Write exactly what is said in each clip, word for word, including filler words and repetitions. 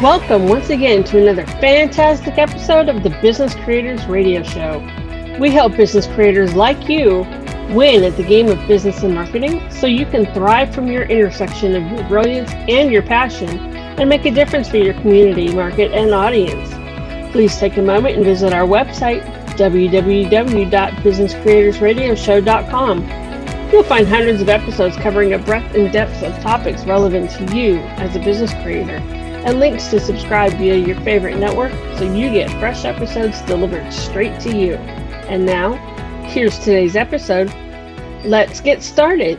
Welcome once again to another fantastic episode of the Business Creators Radio Show. We help business creators like you win at the game of business and marketing so you can thrive from your intersection of your brilliance and your passion and make a difference for your community, market, and audience. Please take a moment and visit our website, w w w dot business creators radio show dot com. You'll find hundreds of episodes covering a breadth and depth of topics relevant to you as a business creator, and links to subscribe via your favorite network so you get fresh episodes delivered straight to you. And now, here's today's episode. Let's get started.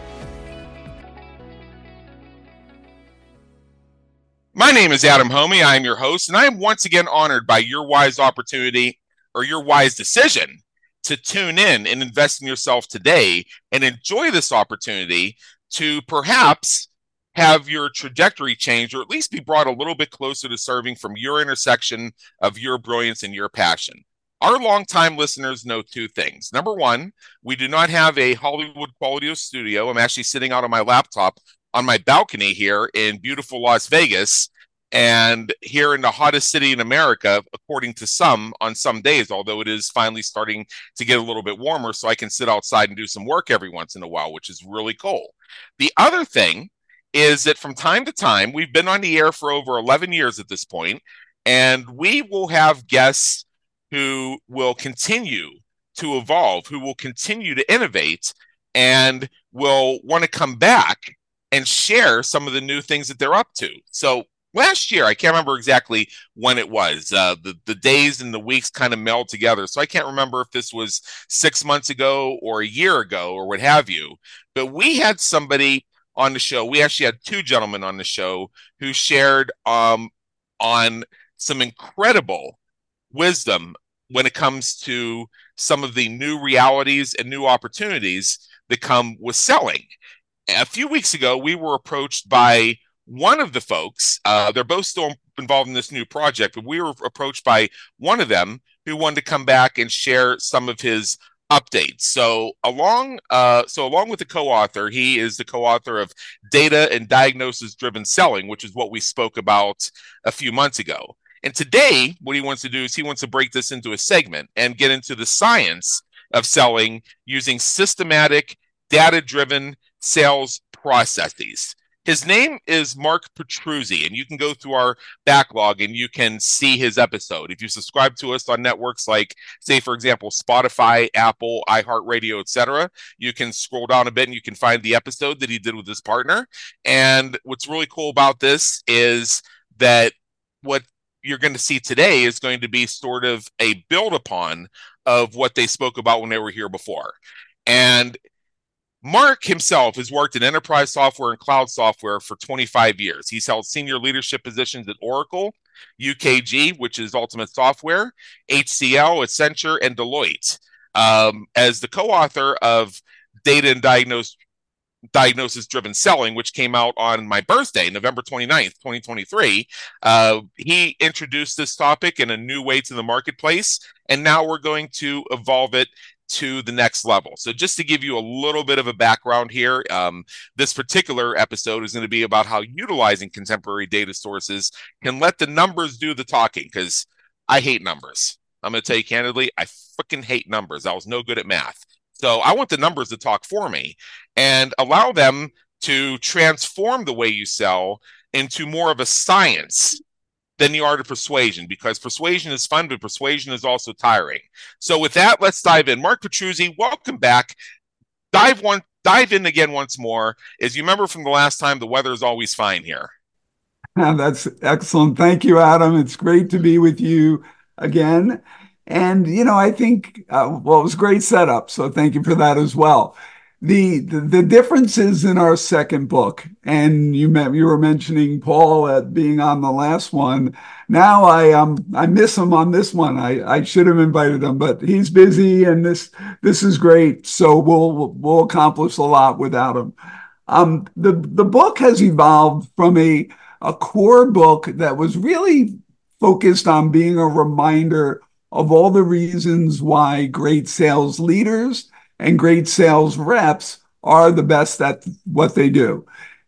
My name is Adam Homey. I am your host, and I am once again honored by your wise opportunity or your wise decision to tune in and invest in yourself today and enjoy this opportunity to perhaps have your trajectory change, or at least be brought a little bit closer to serving from your intersection of your brilliance and your passion. Our longtime listeners know two things. Number one, we do not have a Hollywood quality studio. I'm actually sitting out on my laptop on my balcony here in beautiful Las Vegas, and here in the hottest city in America, according to some, on some days, although it is finally starting to get a little bit warmer, so I can sit outside and do some work every once in a while, which is really cool. The other thing is that from time to time, we've been on the air for over eleven years at this point, and we will have guests who will continue to evolve, who will continue to innovate, and will want to come back and share some of the new things that they're up to. So last year, I can't remember exactly when it was. Uh, the, the days and the weeks kind of meld together. So I can't remember if this was six months ago or a year ago or what have you. But we had somebody on the show. We actually had two gentlemen on the show who shared um, on some incredible wisdom when it comes to some of the new realities and new opportunities that come with selling. A few weeks ago, we were approached by one of the folks. Uh, they're both still involved in this new project, but we were approached by one of them who wanted to come back and share some of his updates. So along, uh, so along with the co-author, he is the co-author of Data and Diagnosis Driven Selling, which is what we spoke about a few months ago. And today, what he wants to do is he wants to break this into a segment and get into the science of selling using systematic, data-driven sales processes. His name is Mark Petruzzi, and you can go through our backlog and you can see his episode. If you subscribe to us on networks like, say, for example, Spotify, Apple, iHeartRadio, et cetera, you can scroll down a bit and you can find the episode that he did with his partner. And what's really cool about this is that what you're going to see today is going to be sort of a build upon of what they spoke about when they were here before. And Mark himself has worked in enterprise software and cloud software for twenty-five years. He's held senior leadership positions at Oracle, U K G, which is Ultimate Software, H C L, Accenture, and Deloitte. Um, as the co-author of Data and Diagnose, Diagnosis Driven Selling, which came out on my birthday, November twenty-ninth, twenty twenty-three, uh, he introduced this topic in a new way to the marketplace, and now we're going to evolve it to the next level. So just to give you a little bit of a background here, um, this particular episode is going to be about how utilizing contemporary data sources can let the numbers do the talking, because I hate numbers. I'm going to tell you candidly, I freaking hate numbers. I was no good at math. So I want the numbers to talk for me and allow them to transform the way you sell into more of a science than the art of persuasion, because persuasion is fun, but persuasion is also tiring. So with that, let's dive in. Mark Petruzzi, welcome back. Dive one, dive in again once more. As you remember from the last time, the weather is always fine here. That's excellent. Thank you, Adam. It's great to be with you again. And, you know, I think, uh, well, it was a great setup. So thank you for that as well. The, the the differences in our second book, and you met, you were mentioning Paul at being on the last one. Now I um I miss him on this one. I, I should have invited him, but he's busy, and this this is great. So we'll we'll accomplish a lot without him. Um, the the book has evolved from a a core book that was really focused on being a reminder of all the reasons why great sales leaders and great sales reps are the best at what they do.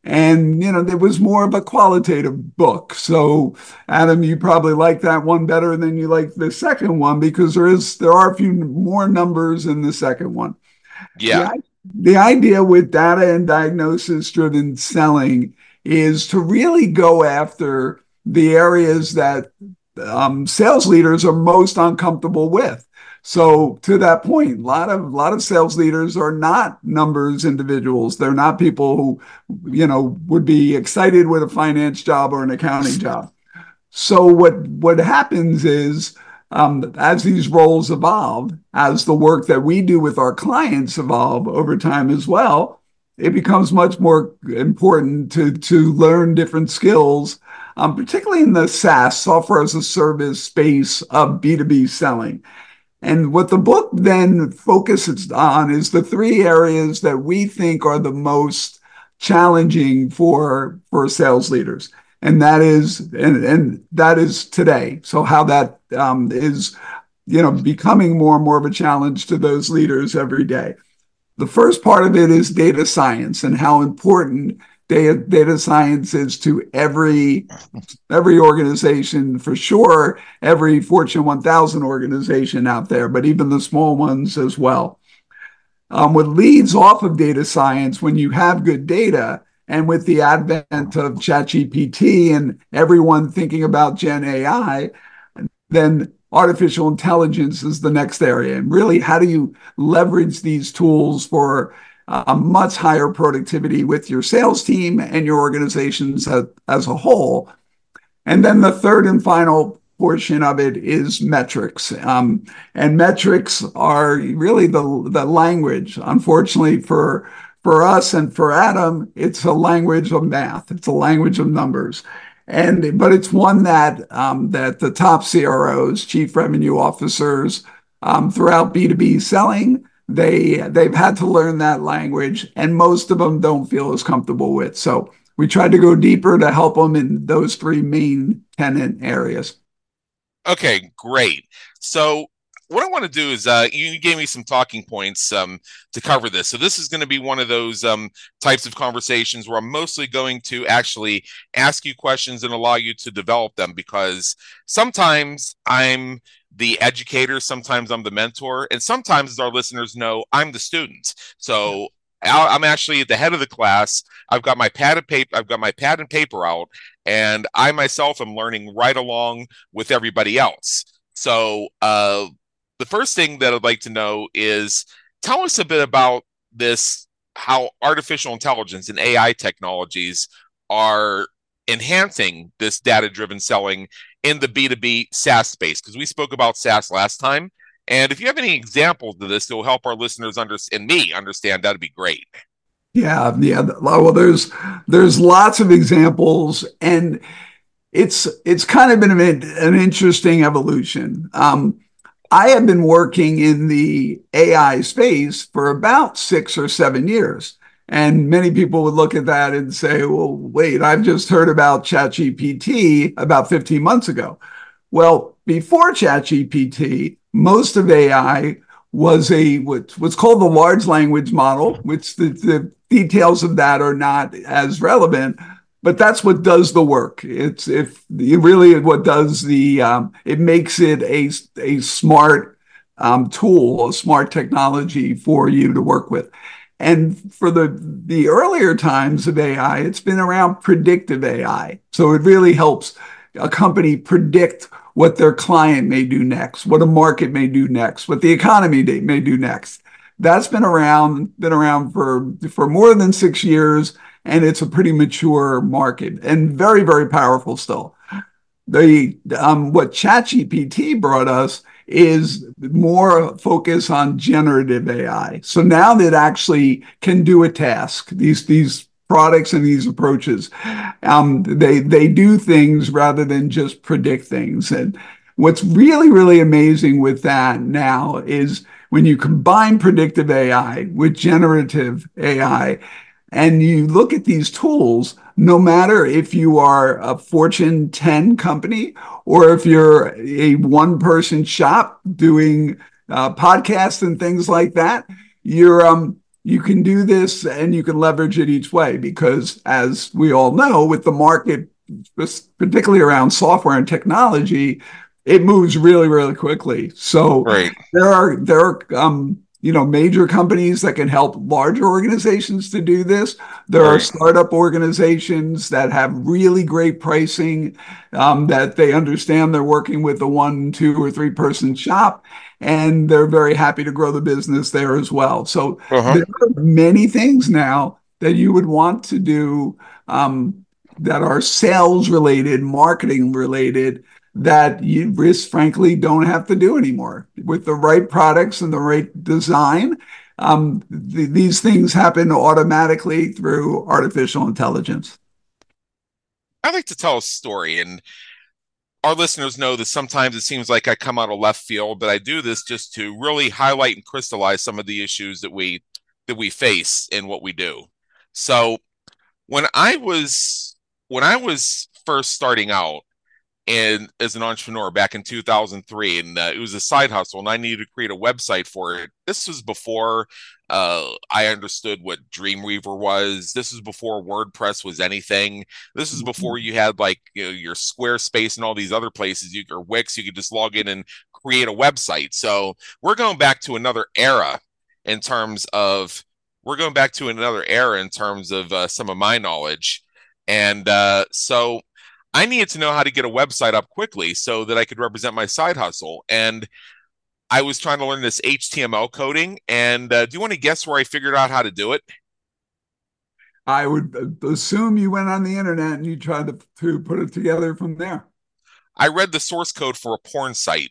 And, you know, there was more of a qualitative book. So, Adam, you probably like that one better than you like the second one because there is there are a few more numbers in the second one. Yeah. The, the idea with data and diagnosis driven selling is to really go after the areas that um, sales leaders are most uncomfortable with. So to that point, a lot of a lot of sales leaders are not numbers individuals. They're not people who, you know, would be excited with a finance job or an accounting job. So what what happens is um, as these roles evolve, as the work that we do with our clients evolve over time as well, it becomes much more important to to learn different skills, um, particularly in the SaaS, software as a service space of B two B selling. And what the book then focuses on is the three areas that we think are the most challenging for, for sales leaders. And that is, and, and that is today. So how that um, is, you know, becoming more and more of a challenge to those leaders every day. The first part of it is data science and how important data, data science is to every, every organization, for sure, every Fortune one thousand organization out there, but even the small ones as well. Um, what leads off of data science when you have good data, and with the advent of ChatGPT and everyone thinking about Gen A I, then artificial intelligence is the next area. And really, how do you leverage these tools for a much higher productivity with your sales team and your organizations as, as a whole? And then the third and final portion of it is metrics. Um, and metrics are really the, the language. Unfortunately for, for us and for Adam, it's a language of math. It's a language of numbers. And but it's one that um, that the top C R Os, chief revenue officers, um, throughout B two B selling, they they've had to learn that language, and most of them don't feel as comfortable with. So we tried to go deeper to help them in those three main tenant areas. Okay, great. So what I want to do is uh, you gave me some talking points um, to cover this. So this is going to be one of those um, types of conversations where I'm mostly going to actually ask you questions and allow you to develop them, because sometimes I'm the educator, sometimes I'm the mentor, and sometimes, as our listeners know, I'm the student. So I'm actually at the head of the class. I've got my pad and paper. I've got my pad and paper out, and I myself am learning right along with everybody else. So uh, the first thing that I'd like to know is, tell us a bit about this, how artificial intelligence and A I technologies are enhancing this data-driven selling in the B two B SaaS space, because we spoke about SaaS last time. And if you have any examples of this that will help our listeners under- and me understand, that'd be great. Yeah, yeah. Well, there's there's lots of examples, and it's it's kind of been an, an interesting evolution. Um, I have been working in the A I space for about six or seven years. And many people would look at that and say, well, wait, I've just heard about ChatGPT about fifteen months ago. Well, before ChatGPT, most of A I was a what's called the large language model, which the, the details of that are not as relevant. But that's what does the work. It's if it really what does the um, it makes it a a smart um, tool, a smart technology for you to work with. And for the the earlier times of A I, it's been around predictive A I. So it really helps a company predict what their client may do next, what a market may do next, what the economy may do next. That's been around been around for for more than six years. And it's a pretty mature market and very, very powerful still. The um, what ChatGPT brought us is more focus on generative A I. So now that actually can do a task, these these products and these approaches, um, they they do things rather than just predict things. And what's really, really amazing with that now is when you combine predictive A I with generative A I, and you look at these tools, no matter if you are a Fortune ten company or if you're a one-person shop doing uh, podcasts and things like that, you're um, you can do this and you can leverage it each way because, as we all know, with the market, particularly around software and technology, it moves really, really quickly. So right. there are there are um, you know major companies that can help larger organizations to do this. There right. are startup organizations that have really great pricing, um, that they understand they're working with a one, two, or three person shop, and they're very happy to grow the business there as well. So Uh-huh. there are many things now that you would want to do um, that are sales related, marketing related, that you risk, frankly, don't have to do anymore. With the right products and the right design, um, th- these things happen automatically through artificial intelligence. I like to tell a story, and our listeners know that sometimes it seems like I come out of left field, but I do this just to really highlight and crystallize some of the issues that we that we face in what we do. So when I was when I was first starting out, and as an entrepreneur back in two thousand three, and uh, it was a side hustle, and I needed to create a website for it. This was before uh, I understood what Dreamweaver was. This was before WordPress was anything. This is before you had like you know, your Squarespace and all these other places, you, or Wix. You could just log in and create a website. So we're going back to another era in terms of we're going back to another era in terms of uh, some of my knowledge, and uh, so. I needed to know how to get a website up quickly so that I could represent my side hustle. And I was trying to learn this H T M L coding. And uh, do you want to guess where I figured out how to do it? I would assume you went on the internet and you tried to, to put it together from there. I read the source code for a porn site.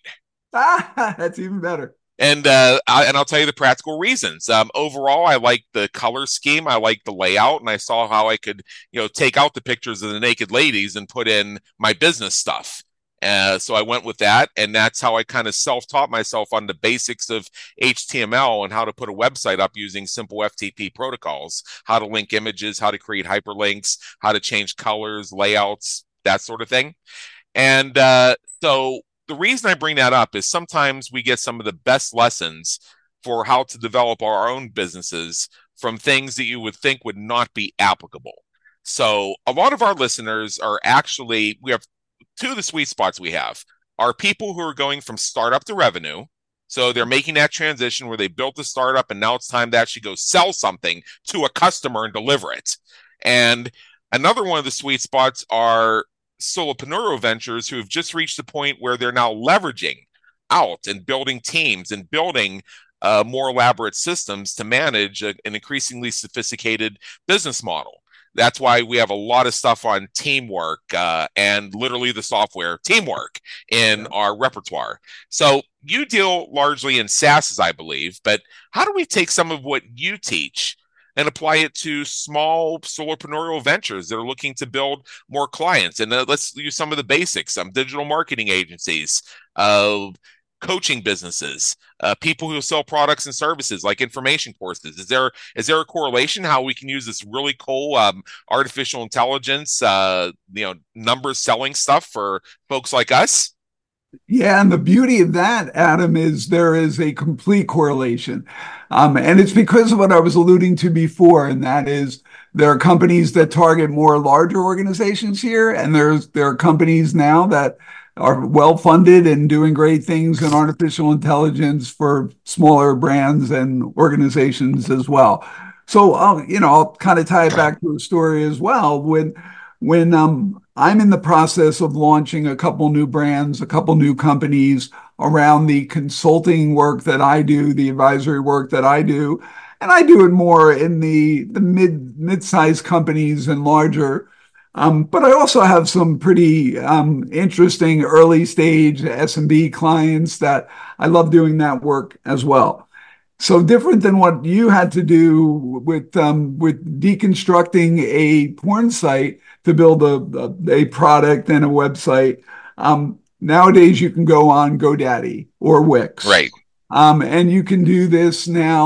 Ah, that's even better. And uh, I, and I'll tell you the practical reasons. Um, overall, I like the color scheme. I like the layout, and I saw how I could, you know, take out the pictures of the naked ladies and put in my business stuff. Uh, so I went with that, and that's how I kind of self-taught myself on the basics of H T M L and how to put a website up using simple F T P protocols, how to link images, how to create hyperlinks, how to change colors, layouts, that sort of thing. And uh, so the reason I bring that up is sometimes we get some of the best lessons for how to develop our own businesses from things that you would think would not be applicable. So a lot of our listeners are actually, we have two of the sweet spots we have are people who are going from startup to revenue. So they're making that transition where they built a startup and now it's time to actually go sell something to a customer and deliver it. And another one of the sweet spots are solopreneur ventures who have just reached the point where they're now leveraging out and building teams and building uh, more elaborate systems to manage a, an increasingly sophisticated business model. That's why we have a lot of stuff on teamwork uh, and literally the software teamwork in yeah. our repertoire. So you deal largely in SaaS, I believe, but how do we take some of what you teach and apply it to small solopreneurial ventures that are looking to build more clients? And uh, let's use some of the basics, some digital marketing agencies, uh, coaching businesses, uh, people who sell products and services like information courses. Is there is there a correlation how we can use this really cool um, artificial intelligence, uh, you know, numbers selling stuff for folks like us? Yeah, and the beauty of that, Adam, is there is a complete correlation. Um, and it's because of what I was alluding to before, and that is there are companies that target more larger organizations here, and there's there are companies now that are well-funded and doing great things in artificial intelligence for smaller brands and organizations as well. So, I'll, you know, I'll kind of tie it back to a story as well. When when um, I'm in the process of launching a couple new brands, a couple new companies around the consulting work that I do, the advisory work that I do, and I do it more in the, the mid, mid-sized companies and larger. Um, but I also have some pretty um, interesting early stage S M B clients that I love doing that work as well. So different than what you had to do with um, with deconstructing a porn site to build a, a, a product and a website. Um, nowadays, you can go on GoDaddy or Wix. Right. Um, and you can do this now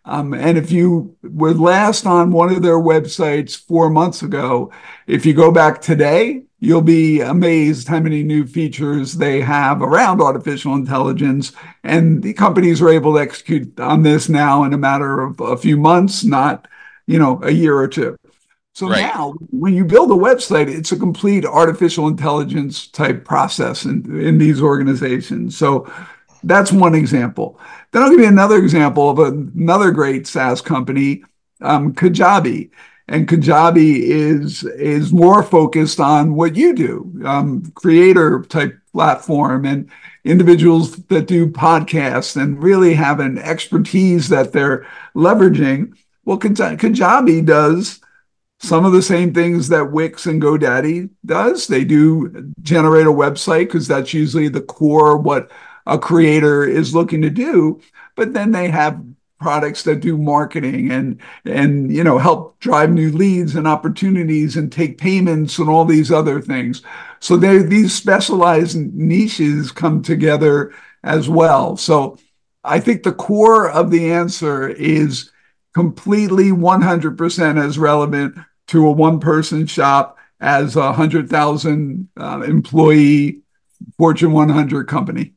Um, and if you were last on one of their websites four months ago, if you go back today, you'll be amazed how many new features they have around artificial intelligence. And the companies are able to execute on this now in a matter of a few months, not, you know, a year or two. So Right. now when you build a website, it's a complete artificial intelligence type process in, in these organizations. So that's one example. Then I'll give you another example of another great SaaS company, um, Kajabi. And Kajabi is is more focused on what you do, um, creator type platform and individuals that do podcasts and really have an expertise that they're leveraging. Well, Kajabi does some of the same things that Wix and GoDaddy does. They do generate a website because that's usually the core what a creator is looking to do. But then they have products that do marketing and and you know help drive new leads and opportunities and take payments and all these other things. So they these specialized niches come together as well. So I think the core of the answer is completely one hundred percent as relevant to a one-person shop as a one hundred thousand uh, employee Fortune one hundred company.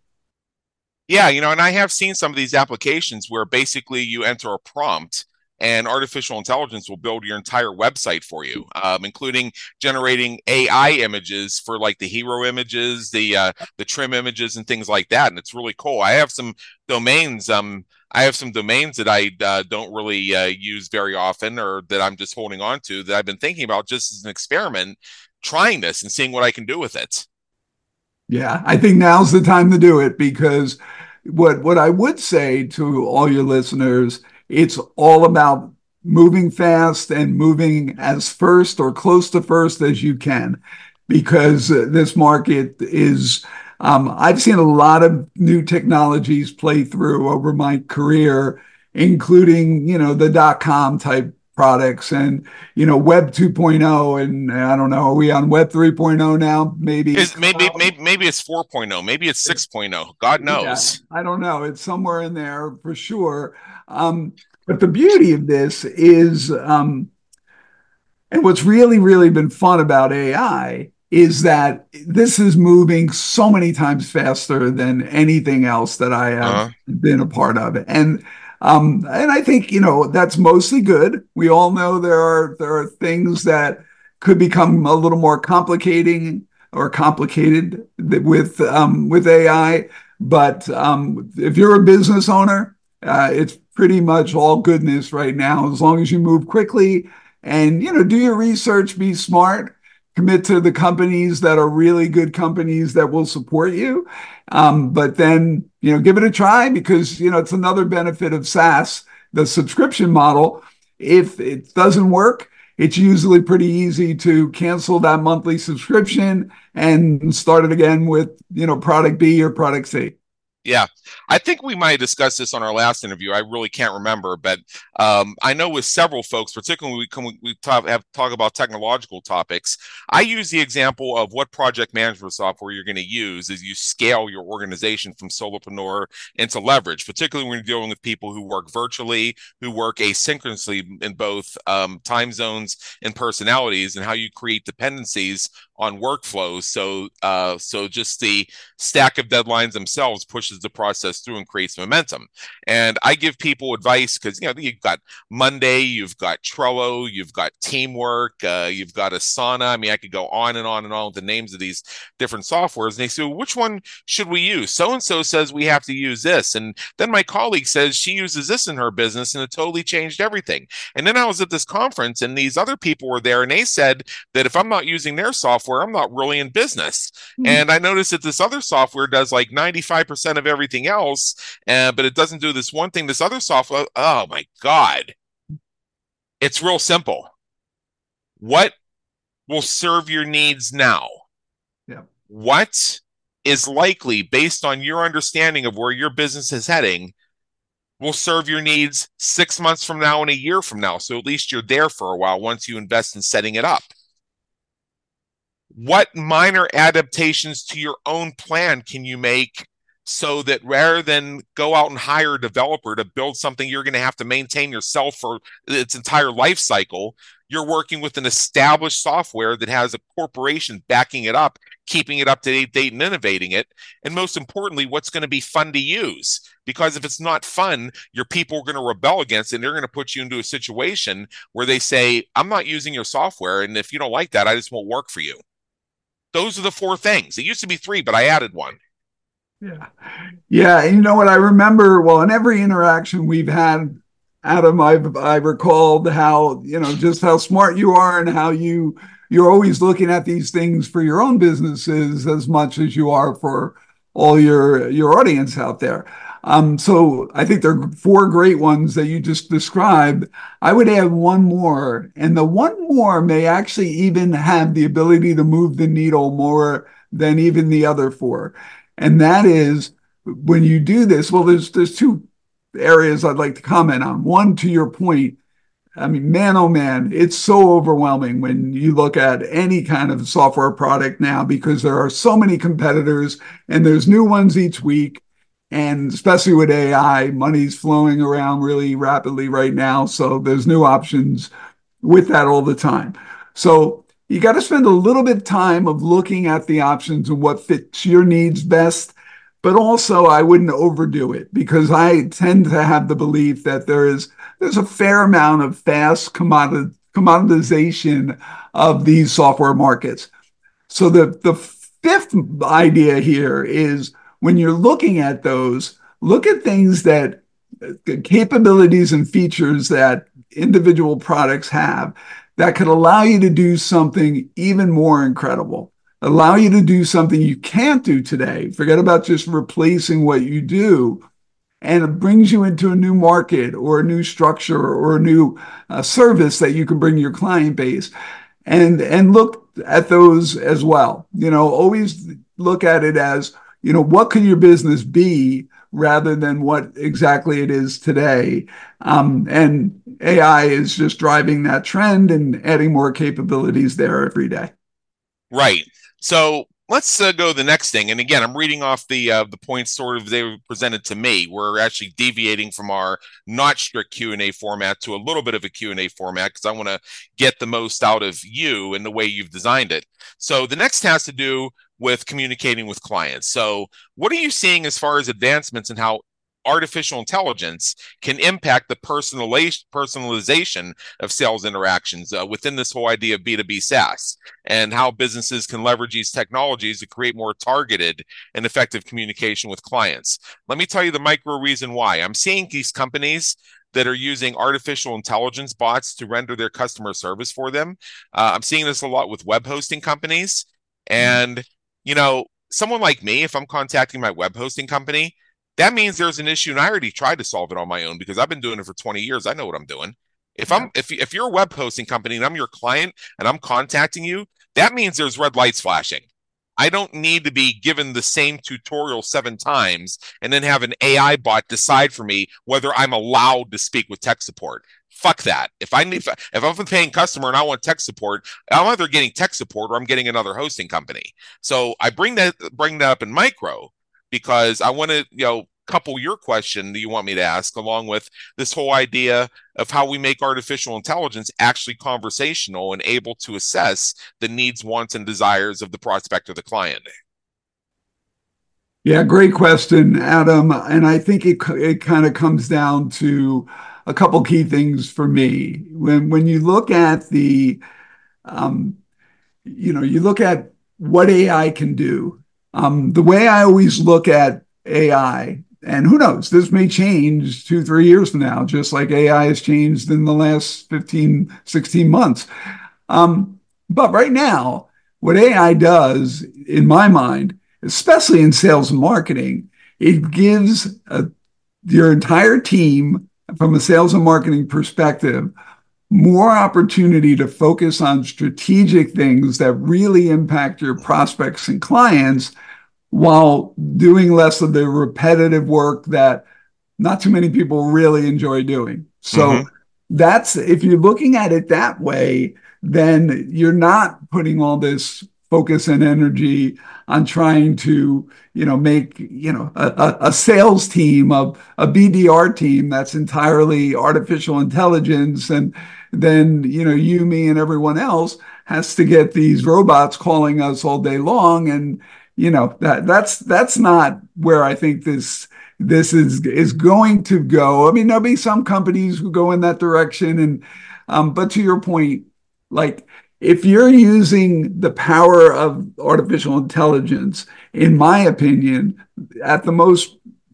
Yeah, you know, and I have seen some of these applications where basically you enter a prompt and artificial intelligence will build your entire website for you, um, including generating A I images for like the hero images, the uh, the trim images, and things like that. And it's really cool. I have some domains. Um, I have some domains that I uh, don't really uh, use very often, or that I'm just holding on to, that I've been thinking about just as an experiment, trying this and seeing what I can do with it. Yeah, I think now's the time to do it because what what I would say to all your listeners, it's all about moving fast and moving as first or close to first as you can, because this market is, um, I've seen a lot of new technologies play through over my career, including, you know, the dot-com type products and, you know, Web two point oh. And I don't know, are we on Web three point oh now? Maybe. Is, maybe, maybe, maybe it's four point oh. Maybe it's six point oh. God knows. Yeah, I don't know. It's somewhere in there for sure. Um, but the beauty of this is, um, and what's really, really been fun about A I is that this is moving so many times faster than anything else that I have uh-huh. been a part of. And um, and I think, you know, that's mostly good. We all know there are there are things that could become a little more complicating or complicated with um, with A I. But um, if you're a business owner, uh, it's pretty much all goodness right now, as long as you move quickly and, you know, do your research, be smart, commit to the companies that are really good companies that will support you. Um, but then, you know, give it a try because, you know, it's another benefit of SaaS, the subscription model. If it doesn't work, it's usually pretty easy to cancel that monthly subscription and start it again with, you know, product B or product C. Yeah, I think we might discuss this on our last interview. I really can't remember, but um, I know with several folks, particularly when we come, we talk, have talk about technological topics. I use the example of what project management software you're going to use as you scale your organization from solopreneur into leverage, particularly when you're dealing with people who work virtually, who work asynchronously in both um, time zones and personalities, and how you create dependencies on workflows. So, uh, so just the stack of deadlines themselves pushes the process through and creates momentum. And I give people advice because, you know, you've got Monday, you've got Trello, you've got Teamwork, uh, you've got Asana. I mean, I could go on and on and on with the names of these different softwares. And they say, well, which one should we use? So-and-so says we have to use this. And then my colleague says she uses this in her business and it totally changed everything. And then I was at this conference and these other people were there and they said that if I'm not using their software, I'm not really in business. Mm-hmm. And I noticed that this other software does like ninety-five percent of everything else, uh, but it doesn't do this one thing. This other software, oh my God. It's real simple. What will serve your needs now? Yeah. What is likely, based on your understanding of where your business is heading, will serve your needs six months from now and a year from now? So at least you're there for a while once you invest in setting it up. What minor adaptations to your own plan can you make so that rather than go out and hire a developer to build something you're going to have to maintain yourself for its entire life cycle, you're working with an established software that has a corporation backing it up, keeping it up to date and innovating it. And most importantly, what's going to be fun to use? Because if it's not fun, your people are going to rebel against it, and they're going to put you into a situation where they say, I'm not using your software, and if you don't like that, I just won't work for you. Those are the four things. It used to be three, but I added one. Yeah. Yeah. And you know what I remember? Well, in every interaction we've had, Adam, I've, I've recalled how, you know, just how smart you are and how you, you're always looking at these things for your own businesses as much as you are for all your, your audience out there. Um, so I think there are four great ones that you just described. I would add one more, and the one more may actually even have the ability to move the needle more than even the other four. And that is, when you do this, well, there's there's two areas I'd like to comment on. One, to your point, I mean, man, oh man, it's so overwhelming when you look at any kind of software product now, because there are so many competitors and there's new ones each week. And especially with A I, money's flowing around really rapidly right now. So there's new options with that all the time. So you got to spend a little bit of time of looking at the options and what fits your needs best. But also, I wouldn't overdo it, because I tend to have the belief that there is there's a fair amount of fast commodit- commoditization of these software markets. So the, the fifth idea here is, when you're looking at those, look at things that capabilities and features that individual products have that could allow you to do something even more incredible, allow you to do something you can't do today. Forget about just replacing what you do. And it brings you into a new market or a new structure or a new uh, service that you can bring your client base. And, and look at those as well. You know, always look at it as, you know, what could your business be rather than what exactly it is today? Um, and A I is just driving that trend and adding more capabilities there every day. Right. So let's uh, go to the next thing. And again, I'm reading off the uh, the points sort of they were presented to me. We're actually deviating from our not strict Q and A format to a little bit of a Q and A format, because I want to get the most out of you and the way you've designed it. So the next has to do with communicating with clients. So what are you seeing as far as advancements in how artificial intelligence can impact the personalization of sales interactions uh, within this whole idea of B two B SaaS, and how businesses can leverage these technologies to create more targeted and effective communication with clients? Let me tell you the micro reason why. I'm seeing these companies that are using artificial intelligence bots to render their customer service for them. Uh, I'm seeing this a lot with web hosting companies. And you know, someone like me, if I'm contacting my web hosting company, that means there's an issue, and I already tried to solve it on my own because I've been doing it for twenty years. I know what I'm doing. If I'm if if you're a web hosting company and I'm your client and I'm contacting you, that means there's red lights flashing. I don't need to be given the same tutorial seven times and then have an A I bot decide for me whether I'm allowed to speak with tech support. Fuck that. If I need, if I'm a paying customer and I want tech support, I'm either getting tech support or I'm getting another hosting company. So I bring that bring that up in micro because I want to, you know, couple your question that you want me to ask along with this whole idea of how we make artificial intelligence actually conversational and able to assess the needs, wants, and desires of the prospect or the client. Yeah, great question, Adam. And I think it it kind of comes down to a couple key things for me. When when you look at the, um, you know, you look at what A I can do. Um, the way I always look at A I, and who knows, this may change two, three years from now, just like A I has changed in the last fifteen, sixteen months. Um, but right now, what A I does, in my mind, especially in sales and marketing, it gives a, your entire team, from a sales and marketing perspective, more opportunity to focus on strategic things that really impact your prospects and clients, while doing less of the repetitive work that not too many people really enjoy doing. So mm-hmm. that's, if you're looking at it that way, then you're not putting all this focus and energy on trying to, you know, make, you know, a, a sales team, of a B D R team that's entirely artificial intelligence. And then, you know, you, me, and everyone else has to get these robots calling us all day long. And, you know, that that's that's not where I think this this is is going to go. I mean, there'll be some companies who go in that direction. And um, but to your point, like, if you're using the power of artificial intelligence, in my opinion, at the most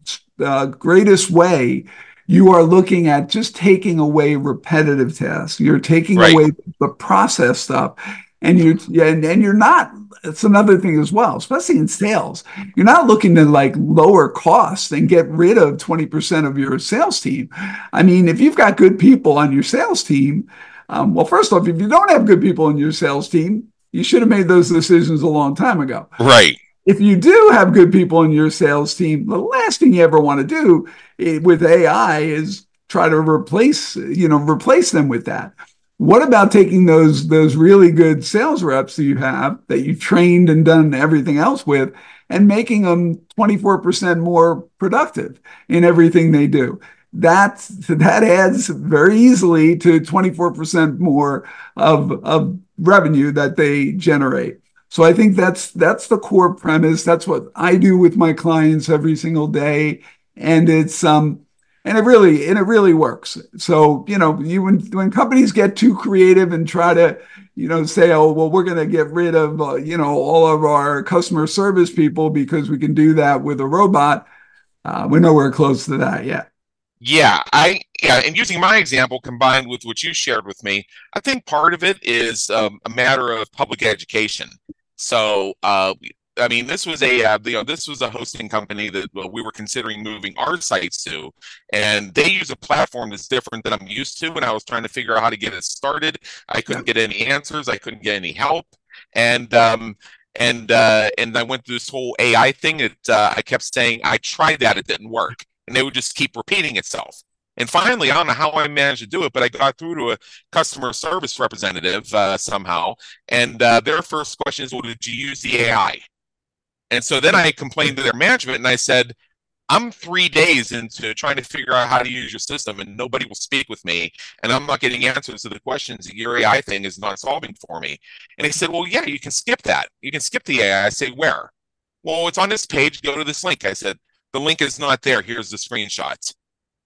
uh, greatest way, you are looking at just taking away repetitive tasks. You're taking Right. away the process stuff. And you and, and you're not, it's another thing as well, especially in sales. You're not looking to like lower costs and get rid of twenty percent of your sales team. I mean, if you've got good people on your sales team, um, well, first off, if you don't have good people in your sales team, you should have made those decisions a long time ago. Right. If you do have good people in your sales team, the last thing you ever want to do eh, with A I is try to replace, you know, replace them with that. What about taking those those really good sales reps that you have, that you've trained and done everything else with, and making them twenty-four percent more productive in everything they do? That that adds very easily to twenty-four percent more of, of revenue that they generate. So I think that's that's the core premise. That's what I do with my clients every single day, and it's um and it really and it really works. So you know, you when when companies get too creative and try to, you know, say, oh well, we're going to get rid of uh, you know, all of our customer service people because we can do that with a robot, uh, we're nowhere close to that yet. Yeah, I yeah, and using my example combined with what you shared with me, I think part of it is um, a matter of public education. So, uh, I mean, this was a uh, you know this was a hosting company that well, we were considering moving our sites to, and they use a platform that's different than I'm used to. And I was trying to figure out how to get it started. I couldn't get any answers. I couldn't get any help, and um, and uh, and I went through this whole A I thing. It uh, I kept saying I tried that, it didn't work, and they would just keep repeating itself. And finally, I don't know how I managed to do it, but I got through to a customer service representative uh, somehow. And uh, their first question is, well, did you use the A I? And so then I complained to their management and I said, I'm three days into trying to figure out how to use your system and nobody will speak with me. And I'm not getting answers to the questions that your A I thing is not solving for me. And they said, well, yeah, you can skip that. You can skip the A I. I say, where? Well, it's on this page. Go to this link. I said, the link is not there. Here's the screenshots.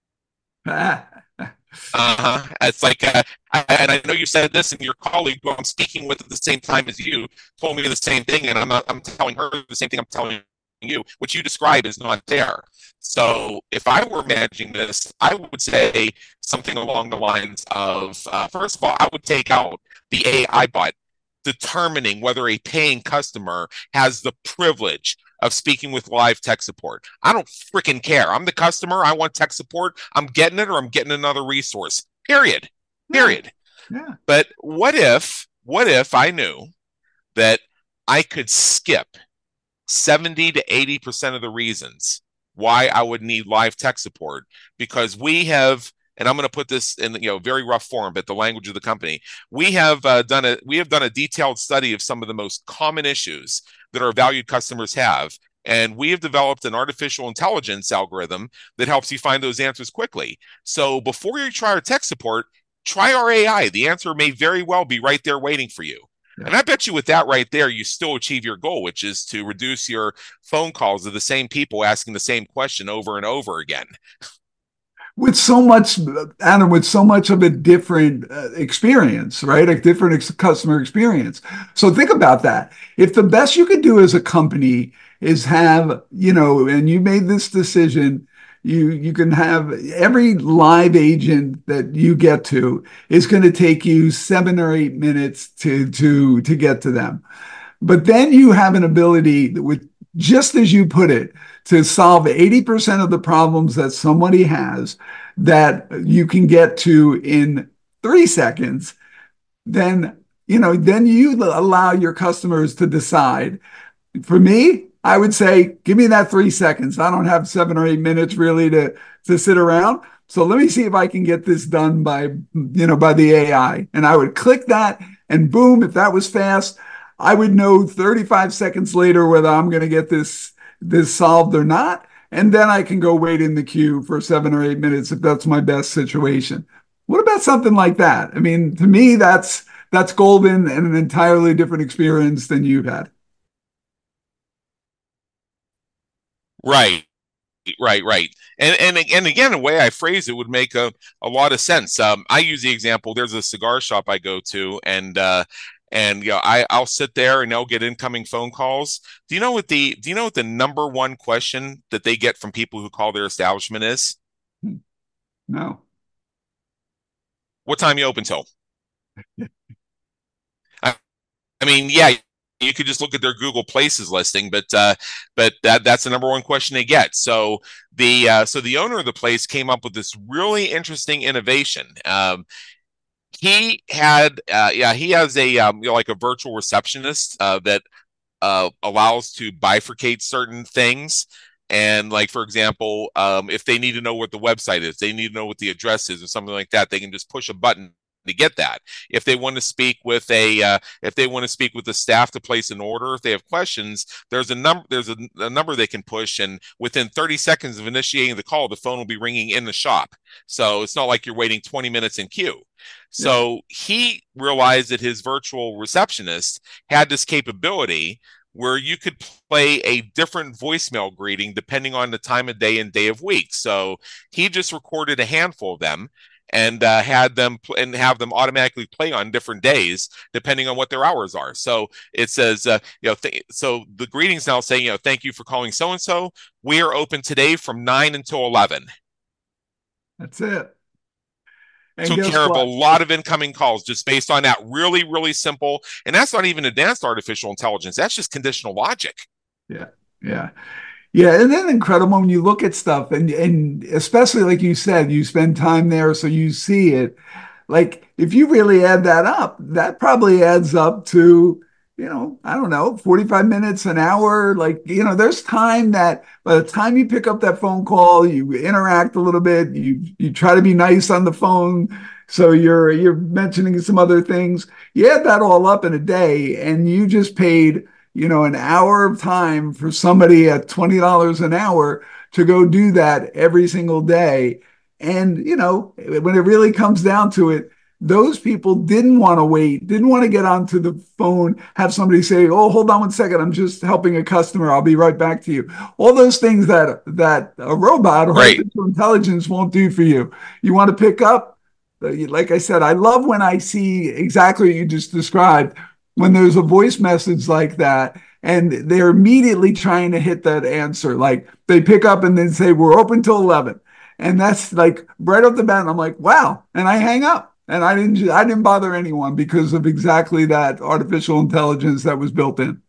uh-huh. It's like, uh, I, and I know you said this, and your colleague who I'm speaking with at the same time as you told me the same thing, and I'm not, I'm telling her the same thing I'm telling you. What you describe is not there. So if I were managing this, I would say something along the lines of, uh, first of all, I would take out the A I bot determining whether a paying customer has the privilege of speaking with live tech support. I don't freaking care. I'm the customer. I want tech support. I'm getting it, or I'm getting another resource. Period. Period. Yeah. Yeah. But what if, what if I knew that I could skip seventy to eighty percent of the reasons why I would need live tech support? Because we have, and I'm going to put this in, you know, very rough form, but the language of the company, we have uh, done a we have done a detailed study of some of the most common issues that our valued customers have, and we have developed an artificial intelligence algorithm that helps you find those answers quickly. So before you try our tech support, try our A I. The answer may very well be right there waiting for you. Yeah. And I bet you with that right there, you still achieve your goal, which is to reduce your phone calls of the same people asking the same question over and over again. With so much, Adam, with so much of a different uh, experience, right? A different ex- customer experience. So think about that. If the best you could do as a company is have, you know, and you made this decision, you you can have every live agent that you get to is going to take you seven or eight minutes to to to get to them. But then you have an ability with, just as you put it, to solve eighty percent of the problems that somebody has that you can get to in three seconds, then, you know, then you allow your customers to decide. For me, I would say, give me that three seconds. I don't have seven or eight minutes really to, to sit around. So let me see if I can get this done by, you know, by the A I. And I would click that and boom, if that was fast, I would know thirty-five seconds later whether I'm going to get this this solved or not. And then I can go wait in the queue for seven or eight minutes if that's my best situation. What about something like that? I mean, to me, that's that's golden and an entirely different experience than you've had. Right. Right, right. And and and again, the way I phrase it would make a, a lot of sense. Um, I use the example, there's a cigar shop I go to, and uh and you know, I, I'll sit there and they'll get incoming phone calls. Do you know what the do you know what the number one question that they get from people who call their establishment is? No. What time you open till? I, I mean, yeah, you could just look at their Google Places listing, but uh, but that that's the number one question they get. So the uh, so the owner of the place came up with this really interesting innovation. Um, he had uh, yeah he has a um, you know, like a virtual receptionist uh, that uh, allows to bifurcate certain things. And like, for example, um, if they need to know what the website is, they need to know what the address is or something like that, they can just push a button to get that. If they want to speak with a, uh, if they want to speak with the staff to place an order, if they have questions, there's a number, there's a, a number they can push, and within thirty seconds of initiating the call, the phone will be ringing in the shop. So it's not like you're waiting twenty minutes in queue. So yeah. He realized that his virtual receptionist had this capability where you could play a different voicemail greeting depending on the time of day and day of week. So he just recorded a handful of them and uh, had them pl- and have them automatically play on different days depending on what their hours are. So it says, uh, you know, th- so the greetings now saying, you know, thank you for calling so and so. We are open today from nine until eleven. That's it. And took care what? of a lot of incoming calls just based on that really, really simple. And that's not even advanced artificial intelligence. That's just conditional logic. Yeah. Yeah. Yeah. And then incredible when you look at stuff and, and especially like you said, you spend time there, so you see it. Like if you really add that up, that probably adds up to, you know, I don't know, forty-five minutes, an hour. Like, you know, there's time that by the time you pick up that phone call, you interact a little bit, you you try to be nice on the phone. So you're you're mentioning some other things. You add that all up in a day and you just paid, you know, an hour of time for somebody at twenty dollars an hour to go do that every single day. And, you know, when it really comes down to it, those people didn't want to wait, didn't want to get onto the phone, have somebody say, oh, hold on one second, I'm just helping a customer, I'll be right back to you. All those things that that a robot or right. artificial intelligence won't do for you. You want to pick up, like I said, I love when I see exactly what you just described, when there's a voice message like that, and they're immediately trying to hit that answer. Like they pick up and then say, we're open till eleven. And that's like right off the bat, and I'm like, wow. And I hang up. And I didn't, I didn't bother anyone because of exactly that artificial intelligence that was built in.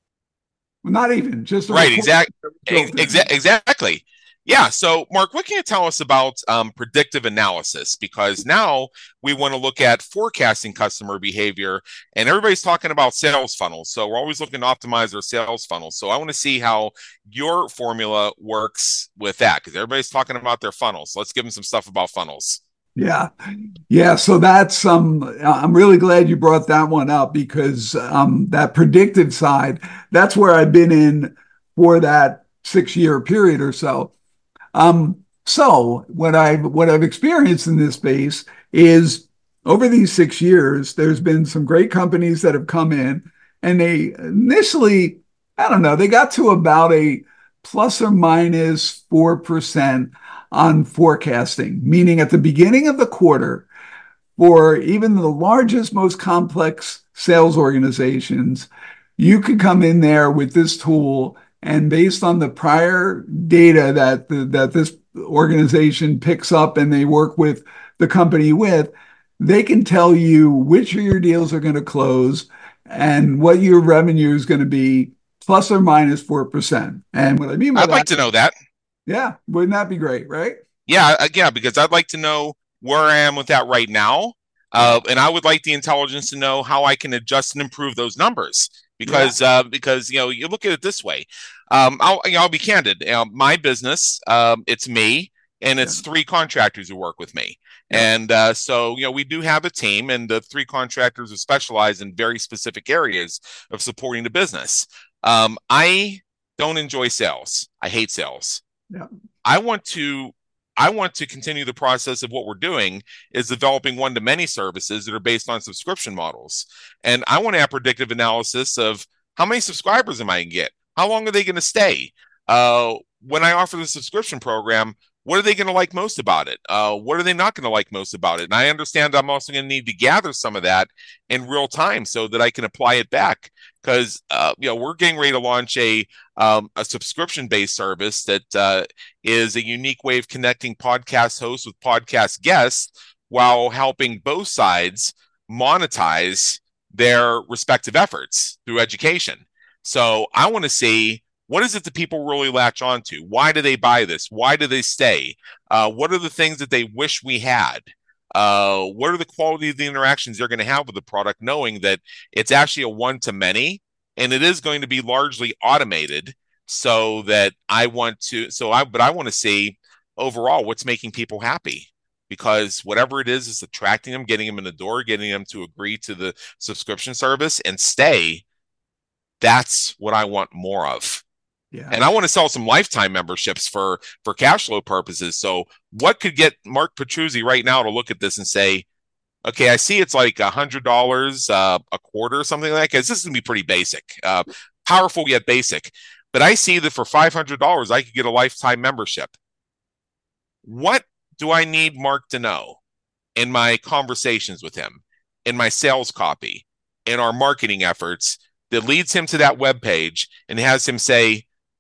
Not even just right, exactly, Exa- exactly. Yeah. So, Mark, what can you tell us about um, predictive analysis? Because now we want to look at forecasting customer behavior, and everybody's talking about sales funnels. So we're always looking to optimize our sales funnels. So I want to see how your formula works with that, because everybody's talking about their funnels. So let's give them some stuff about funnels. Yeah. Yeah. So that's, um, I'm really glad you brought that one up because um, that predictive side, that's where I've been in for that six year period or so. Um, so what I've, what I've experienced in this space is over these six years, there's been some great companies that have come in and they initially, I don't know, they got to about a plus or minus four percent on forecasting, meaning at the beginning of the quarter, for even the largest, most complex sales organizations, you could come in there with this tool, and based on the prior data that the, that this organization picks up and they work with the company with, they can tell you which of your deals are going to close and what your revenue is going to be, plus or minus four percent. And what I mean by I'd that, like to know that. Yeah, wouldn't that be great, right? Yeah, uh, yeah, because I'd like to know where I am with that right now. Uh, and I would like the intelligence to know how I can adjust and improve those numbers. Because, yeah. uh, because you know, you look at it this way. Um, I'll, you know, I'll be candid. You know, my business, um, it's me. and it's Yeah. three contractors who work with me. Yeah. And uh, so, you know, we do have a team, and the three contractors are specialized in very specific areas of supporting the business. Um, I don't enjoy sales. I hate sales. Yeah. I want to I want to continue the process of what we're doing is developing one-to-many services that are based on subscription models. And I want to have predictive analysis of how many subscribers am I going to get? How long are they going to stay? Uh, when I offer the subscription program, what are they going to like most about it? Uh, what are they not going to like most about it? And I understand I'm also going to need to gather some of that in real time so that I can apply it back. Because uh, you know, we're getting ready to launch a um, a subscription-based service that uh, is a unique way of connecting podcast hosts with podcast guests while helping both sides monetize their respective efforts through education. So I want to see, what is it that people really latch onto? Why do they buy this? Why do they stay? Uh, what are the things that they wish we had? Uh, what are the quality of the interactions they're going to have with the product, knowing that it's actually a one-to-many and it is going to be largely automated, so that I want to, so I, but I want to see overall what's making people happy, because whatever it is, is attracting them, getting them in the door, getting them to agree to the subscription service and stay. That's what I want more of. Yeah. And I want to sell some lifetime memberships for, for cash flow purposes. So what could get Mark Petruzzi right now to look at this and say, okay, I see it's like a hundred dollars uh, a quarter or something like that. Because this is gonna be pretty basic, uh, powerful yet basic. But I see that for five hundred dollars, I could get a lifetime membership. What do I need Mark to know in my conversations with him, in my sales copy, in our marketing efforts, that leads him to that web page and has him say,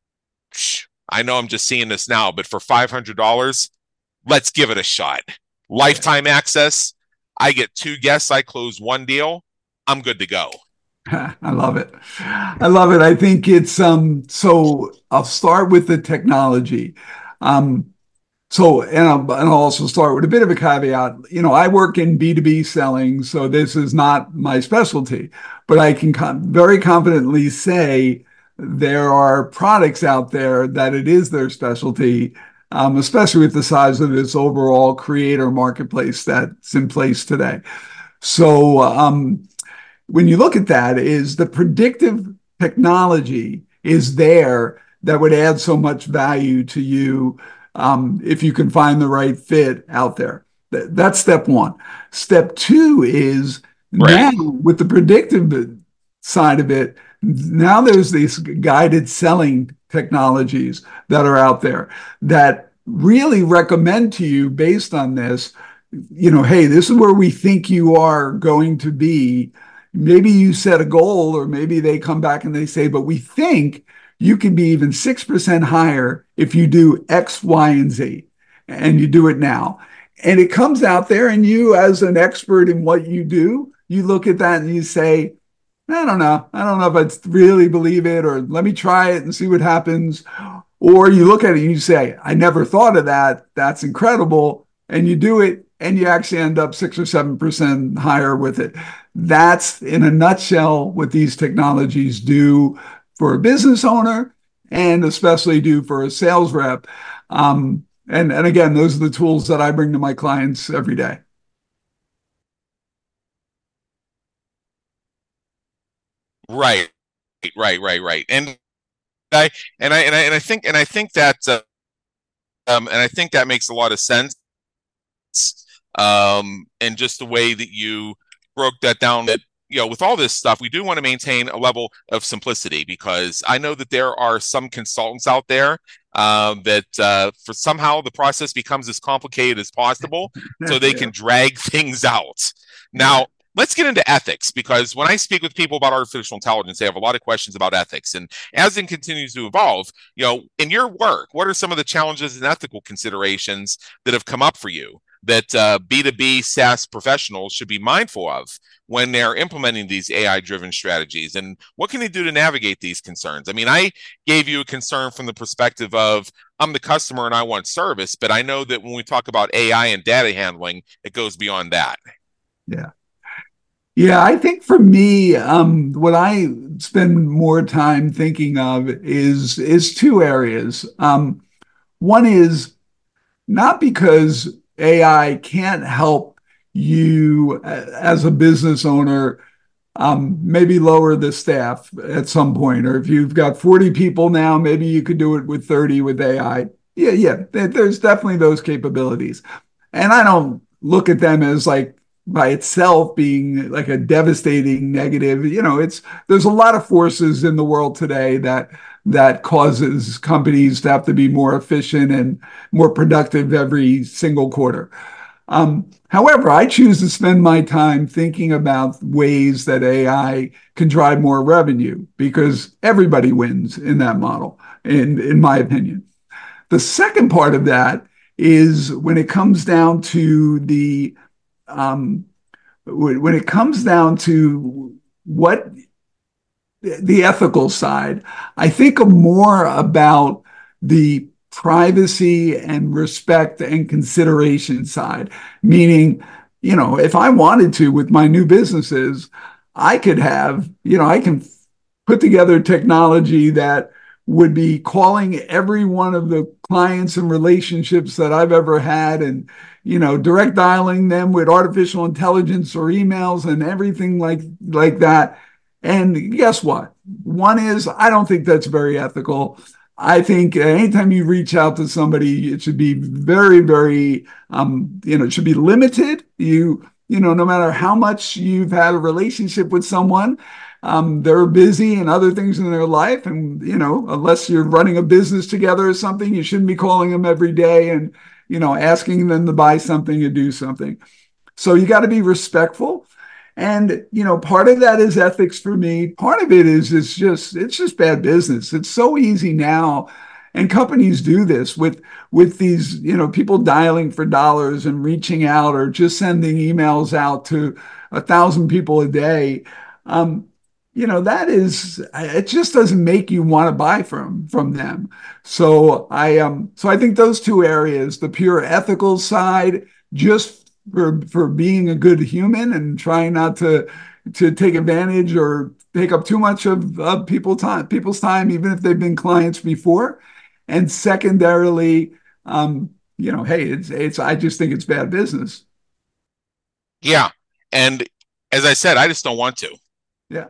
I know I'm just seeing this now, but for five hundred dollars, let's give it a shot. Lifetime access. I get two guests. I close one deal. I'm good to go. I love it. I love it. I think it's, um, so I'll start with the technology. Um, so, and I'll, and I'll also start with a bit of a caveat. You know, I work in B two B selling, so this is not my specialty, but I can com- very confidently say there are products out there that it is their specialty, um, especially with the size of this overall creator marketplace that's in place today. So um, when you look at that, is the predictive technology is there that would add so much value to you um, if you can find the right fit out there. Th- that's step one. Step two is Right. now with the predictive side of it, now there's these guided selling technologies that are out there that really recommend to you based on this, you know, hey, this is where we think you are going to be. Maybe you set a goal, or maybe they come back and they say, but we think you can be even six percent higher if you do X, Y, and Z, and you do it now. And it comes out there, and you, as an expert in what you do, you look at that and you say, I don't know. I don't know if I really believe it, or let me try it and see what happens. Or you look at it and you say, I never thought of that. That's incredible. And you do it, and you actually end up six or seven percent higher with it. That's, in a nutshell, what these technologies do for a business owner, and especially do for a sales rep. Um, and, and again, those are the tools that I bring to my clients every day. Right. Right. Right. Right. And I and I and I and I think and I think that uh, um and I think that makes a lot of sense. Um, and just the way that you broke that down, that, you know, with all this stuff, we do want to maintain a level of simplicity, because I know that there are some consultants out there uh, that uh, for somehow the process becomes as complicated as possible so they Yeah. can drag things out. Now, let's get into ethics, because when I speak with people about artificial intelligence, they have a lot of questions about ethics. And as it continues to evolve, you know, in your work, what are some of the challenges and ethical considerations that have come up for you that uh, B two B SaaS professionals should be mindful of when they're implementing these A I-driven strategies? And what can they do to navigate these concerns? I mean, I gave you a concern from the perspective of, I'm the customer and I want service, but I know that when we talk about A I and data handling, it goes beyond that. Yeah. Yeah, I think for me, um, what I spend more time thinking of is is two areas. Um, one is not because A I can't help you as a business owner, um, maybe lower the staff at some point, or if you've got forty people now, maybe you could do it with thirty with A I. Yeah, yeah, there's definitely those capabilities. And I don't look at them as like by itself being like a devastating negative. You know, it's there's a lot of forces in the world today that that causes companies to have to be more efficient and more productive every single quarter. Um, however, I choose to spend my time thinking about ways that A I can drive more revenue because everybody wins in that model, in, in my opinion. The second part of that is when it comes down to the um, when it comes down to what the ethical side, I think more about the privacy and respect and consideration side. Meaning, you know, if I wanted to with my new businesses, I could have, you know, I can put together technology that would be calling every one of the clients and relationships that I've ever had and, you know, direct dialing them with artificial intelligence or emails and everything like, like that. And guess what? One is, I don't think that's very ethical. I think anytime you reach out to somebody, it should be very, very, um, you know, it should be limited. You, you know, no matter how much you've had a relationship with someone, um, they're busy and other things in their life. And, you know, unless you're running a business together or something, you shouldn't be calling them every day and, you know, asking them to buy something or do something. So you got to be respectful. And, you know, part of that is ethics for me. Part of it is it's just it's just bad business. It's so easy now. And companies do this with with these, you know, people dialing for dollars and reaching out or just sending emails out to a thousand people a day. Um, you know, that is, it just doesn't make you want to buy from from them. So I um so I think those two areas, the pure ethical side, just for for being a good human and trying not to to take advantage or take up too much of, of people time, people's time, even if they've been clients before. And secondarily, um, you know, hey, it's it's I just think it's bad business. Yeah. And as I said, I just don't want to. Yeah.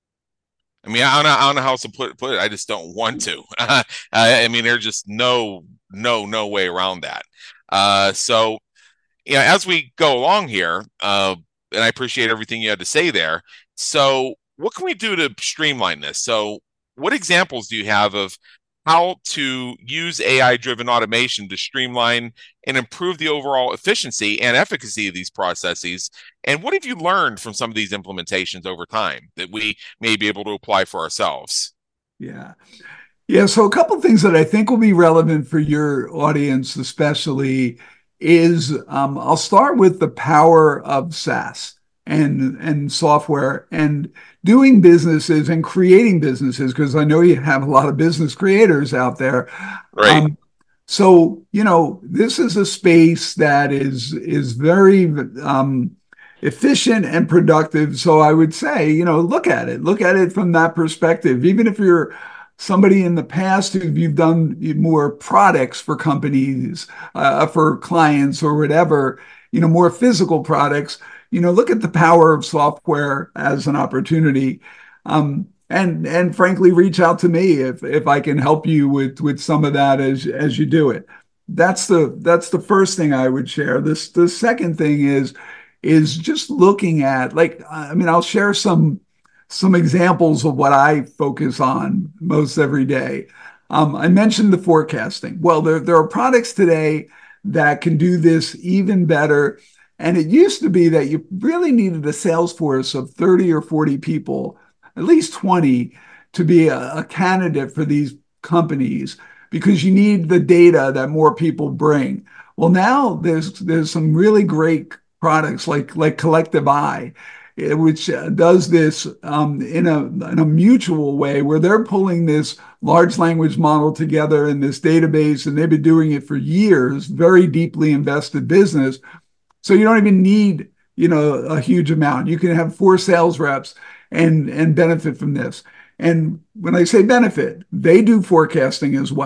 I mean, I don't know, I don't know how else to put, put it. I just don't want to. Uh, I mean, there's just no, no, no way around that. Uh, so, you know, as we go along here, uh, and I appreciate everything you had to say there. So what can we do to streamline this? So what examples do you have of how to use A I-driven automation to streamline and improve the overall efficiency and efficacy of these processes? And what have you learned from some of these implementations over time that we may be able to apply for ourselves? Yeah. Yeah. So a couple of things that I think will be relevant for your audience, especially, is um, I'll start with the power of SaaS and and software and doing businesses and creating businesses, because I know you have a lot of business creators out there. Right. Um, so, you know, this is a space that is is very um, efficient and productive. So I would say, you know, look at it, look at it from that perspective. Even if you're somebody in the past who you've done more products for companies, uh, for clients or whatever, you know, more physical products, you know, look at the power of software as an opportunity. Um, and and frankly, reach out to me if if I can help you with with some of that as as you do it. That's the that's the first thing I would share. This the second thing is is just looking at, like, I mean, I'll share some some examples of what I focus on most every day. Um, I mentioned the forecasting. Well, there, there are products today that can do this even better. And it used to be that you really needed a sales force of thirty or forty people, at least twenty, to be a, a candidate for these companies, because you need the data that more people bring. Well, now there's there's some really great products like, like Collective Eye, which does this um, in a in a mutual way, where they're pulling this large language model together in this database, and they've been doing it for years, very deeply invested business. So you don't even need, you know, a huge amount. You can have four sales reps and and benefit from this. And when I say benefit, they do forecasting as well.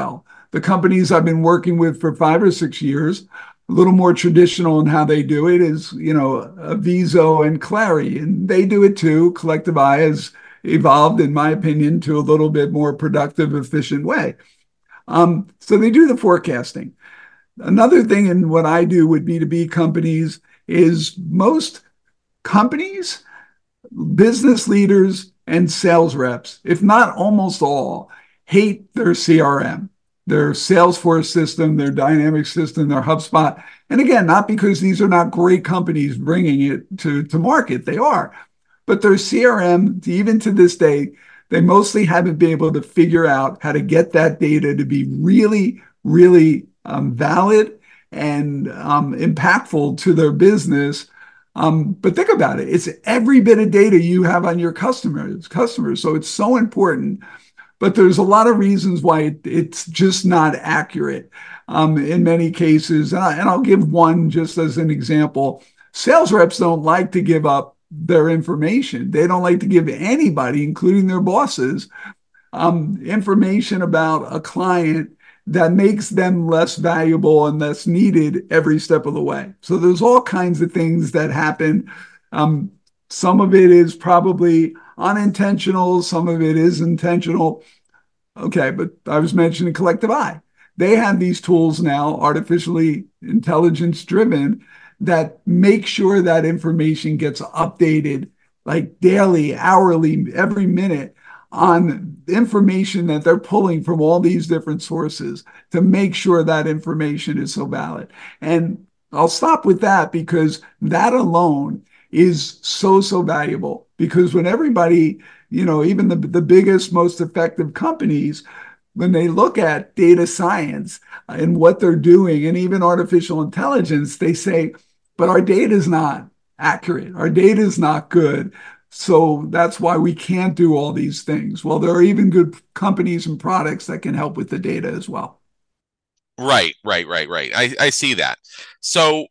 the companies I've been working with for five or six years, a little more traditional in how they do it is, you know, Aviso and Clari, and they do it too. Collective Eye has evolved, in my opinion, to a little bit more productive, efficient way. Um, so they do the forecasting. Another thing in what I do with B two B companies is most companies, business leaders, and sales reps, if not almost all, hate their C R M, their Salesforce system, their Dynamics system, their HubSpot. And again, not because these are not great companies bringing it to, to market. They are. But their C R M, even to this day, they mostly haven't been able to figure out how to get that data to be really, really um, valid and um, impactful to their business. Um, but think about it. It's every bit of data you have on your customers, customers. So it's so important. But there's a lot of reasons why it, it's just not accurate um, in many cases. And, I, and I'll give one just as an example. Sales reps don't like to give up their information. They don't like to give anybody, including their bosses, um, information about a client that makes them less valuable and less needed every step of the way. So there's all kinds of things that happen. Um, some of it is probably unintentional. Some of it is intentional. Okay, but I was mentioning Collective Eye. They have these tools now, artificially intelligence driven, that make sure that information gets updated like daily, hourly, every minute on information that they're pulling from all these different sources to make sure that information is so valid. And I'll stop with that because that alone is so, so valuable. Because when everybody, you know, even the, the biggest, most effective companies, when they look at data science and what they're doing and even artificial intelligence, they say, but our data is not accurate. Our data is not good. So that's why we can't do all these things. Well, there are even good companies and products that can help with the data as well. Right, right, right, right. I, I see that. So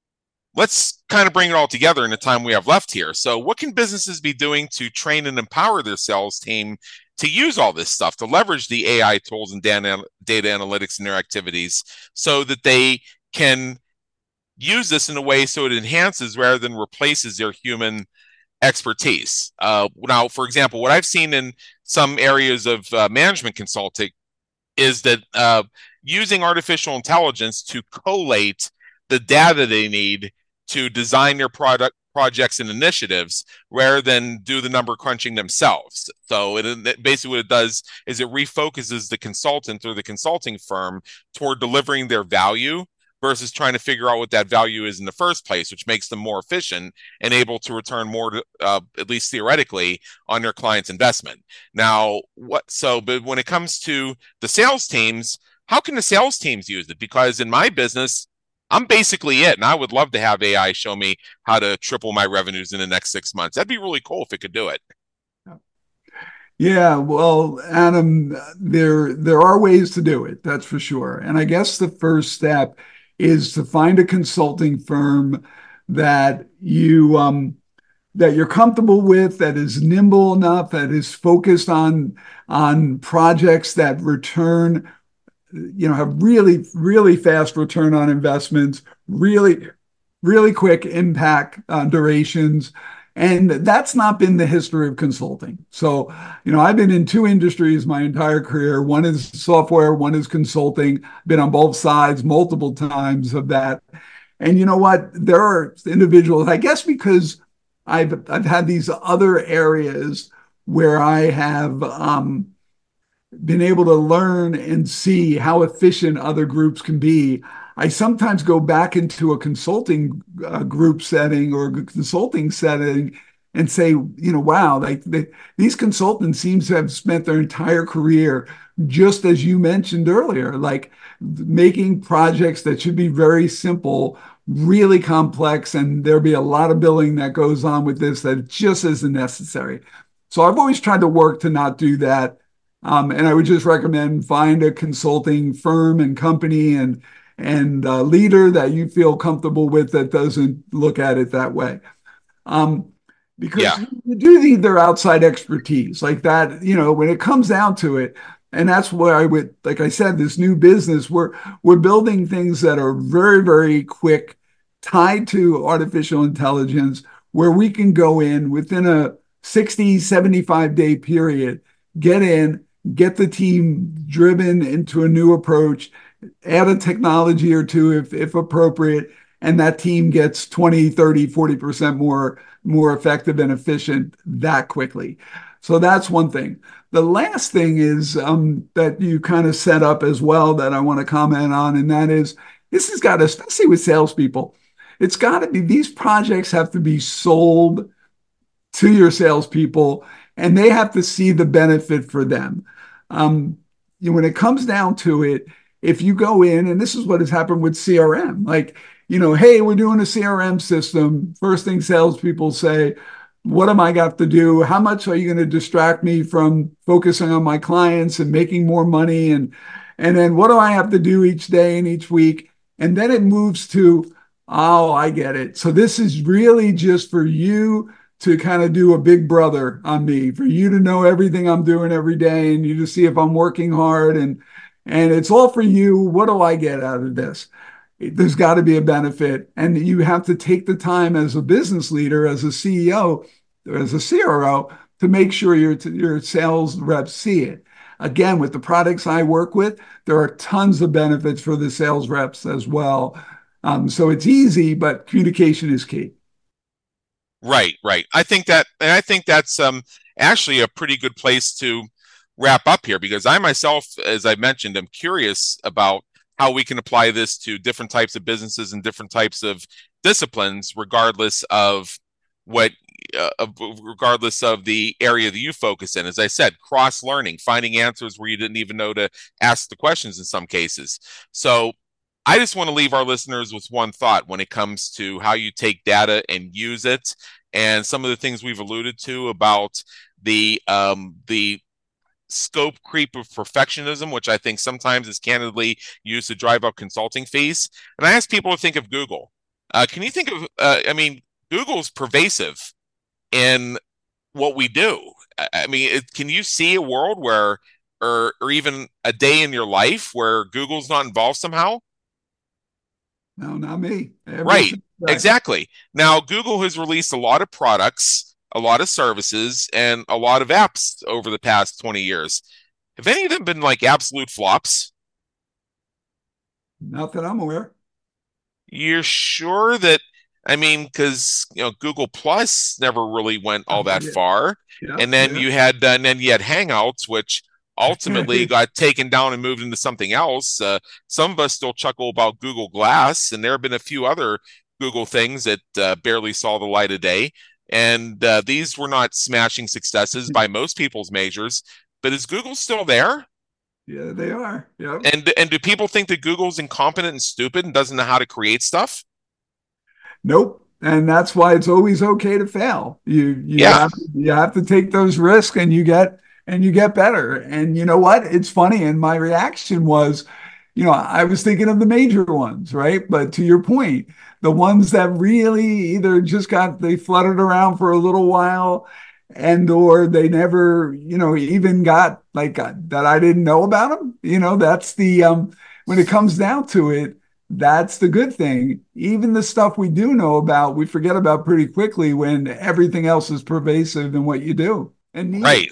let's kind of bring it all together in the time we have left here. So what can businesses be doing to train and empower their sales team to use all this stuff, to leverage the A I tools and data, data analytics in their activities so that they can use this in a way so it enhances rather than replaces their human expertise? Uh, now, for example, what I've seen in some areas of uh, management consulting is that uh, using artificial intelligence to collate the data they need to design their product projects and initiatives rather than do the number crunching themselves. So it, it basically what it does is it refocuses the consultant or the consulting firm toward delivering their value versus trying to figure out what that value is in the first place, which makes them more efficient and able to return more, to, uh, at least theoretically, on their client's investment. Now, what? So, but when it comes to the sales teams, how can the sales teams use it? Because in my business, I'm basically it, and I would love to have A I show me how to triple my revenues in the next six months. That'd be really cool if it could do it. Yeah, well, Adam, there there are ways to do it, that's for sure. And I guess the first step is to find a consulting firm that you um, that you're comfortable with, that is nimble enough, that is focused on on projects that return, you know, have really, really fast return on investments, really, really quick impact uh, durations. And that's not been the history of consulting. So, you know, I've been in two industries my entire career. One is software, one is consulting. Been on both sides multiple times of that. And you know what? There are individuals, I guess because I've I've had these other areas where I have um, been able to learn and see how efficient other groups can be. I sometimes go back into a consulting uh, group setting or consulting setting and say, you know, wow, like they, these consultants seem to have spent their entire career, just as you mentioned earlier, like making projects that should be very simple, really complex, and there'll be a lot of billing that goes on with this that just isn't necessary. So I've always tried to work to not do that. Um, and I would just recommend find a consulting firm and company and and a leader that you feel comfortable with that doesn't look at it that way. Um, because yeah. you do need their outside expertise like that. You know, when it comes down to it, And that's why I would, like I said, this new business, we're we're building things that are very, very quick, tied to artificial intelligence, where we can go in within a sixty, seventy-five day period, get in, get the team driven into a new approach, add a technology or two if, if appropriate, and that team gets twenty, thirty, forty percent more, more effective and efficient that quickly. So that's one thing. The last thing is um, that you kind of set up as well that I want to comment on, and that is this has got to, especially with salespeople, it's got to be, these projects have to be sold to your salespeople, and they have to see the benefit for them. Um, you know, when it comes down to it, if you go in, and this is what has happened with C R M, like, you know, hey, we're doing a C R M system. First thing salespeople say, what am I got to do? How much are you going to distract me from focusing on my clients and making more money? And, and then what do I have to do each day and each week? And then it moves to, oh, I get it. So this is really just for you to kind of do a big brother on me, for you to know everything I'm doing every day and you to see if I'm working hard, and, and it's all for you. What do I get out of this? There's got to be a benefit. And you have to take the time as a business leader, as a C E O, or as a C R O, to make sure your, your sales reps see it. Again, with the products I work with, there are tons of benefits for the sales reps as well. Um, so it's easy, but communication is key. Right, right. I think that, and I think that's um, actually a pretty good place to wrap up here, because I myself, as I mentioned, am curious about how we can apply this to different types of businesses and different types of disciplines, regardless of what, uh, regardless of the area that you focus in. As I said, cross-learning, finding answers where you didn't even know to ask the questions in some cases. So I just want to leave our listeners with one thought when it comes to how you take data and use it, and some of the things we've alluded to about the um, the scope creep of perfectionism, which I think sometimes is candidly used to drive up consulting fees. And I ask people to think of Google. Uh, can you think of, uh, I mean, Google's pervasive in what we do. I mean, it, can you see a world where, or, or even a day in your life where Google's not involved somehow? No, not me. Everything Right, right. exactly. Now, Google has released a lot of products, a lot of services, and a lot of apps over the past twenty years. Have any of them been like absolute flops? Not that I'm aware. You're sure that, I mean, because you know Google Plus never really went all that yeah. far, Yeah, and then yeah. you had, uh, and then you had Hangouts, which ultimately got taken down and moved into something else. Uh, some of us still chuckle about Google Glass, and there have been a few other Google things that uh, barely saw the light of day. And uh, these were not smashing successes by most people's measures. But is Google still there? Yeah, they are. Yeah. And and do people think that Google's incompetent and stupid and doesn't know how to create stuff? Nope. And that's why it's always okay to fail. You you Yeah. have you have to take those risks, and you get and you get better. And you know what? It's funny. And my reaction was, you know, I was thinking of the major ones, right? But to your point, the ones that really either just got, they fluttered around for a little while, and or they never, you know, even got like uh, that I didn't know about them. You know, that's the, um, when it comes down to it, that's the good thing. Even the stuff we do know about, we forget about pretty quickly when everything else is pervasive in what you do. And needed. Right.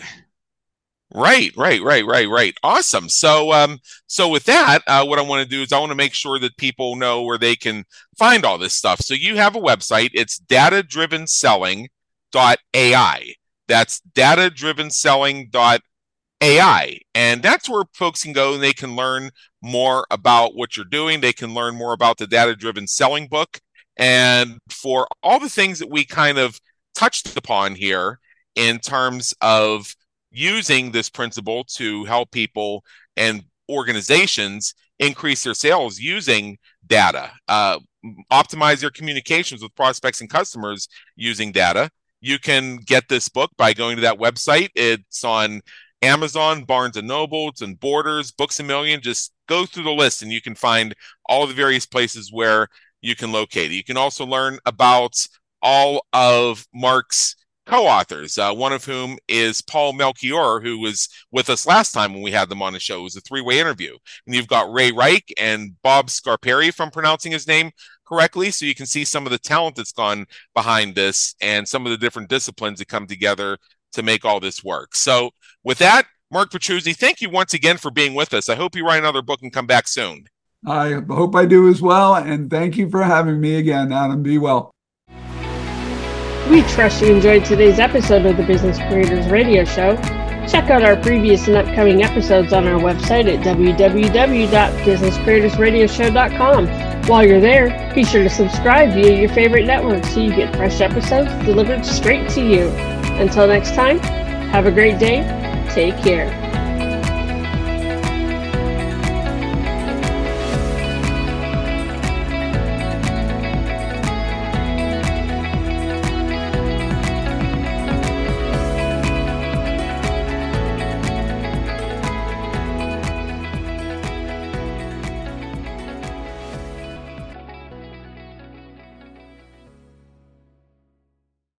Right, right, right, right, right. Awesome. So, um, so with that, uh, what I want to do is I want to make sure that people know where they can find all this stuff. So you have a website. It's data driven selling dot A I. That's data driven selling dot A I. And that's where folks can go and they can learn more about what you're doing. They can learn more about the data-driven selling book. And for all the things that we kind of touched upon here in terms of using this principle to help people and organizations increase their sales using data, uh, optimize their communications with prospects and customers using data. You can get this book by going to that website. It's on Amazon, Barnes and Noble, it's in Borders, Books A Million. Just go through the list and you can find all of the various places where you can locate it. You can also learn about all of Mark's co-authors, uh, one of whom is Paul Melchior, who was with us last time when we had them on the show. It was a three-way interview. And you've got Ray Reich and Bob Scarperi, if I'm pronouncing his name correctly, so you can see some of the talent that's gone behind this and some of the different disciplines that come together to make all this work. So with that, Mark Petruzzi, thank you once again for being with us. I hope you write another book and come back soon. I hope I do as well, and thank you for having me again, Adam. Be well. We trust you enjoyed today's episode of the Business Creators Radio Show. Check out our previous and upcoming episodes on our website at w w w dot business creators radio show dot com. While you're there, be sure to subscribe via your favorite network so you get fresh episodes delivered straight to you. Until next time, have a great day. Take care.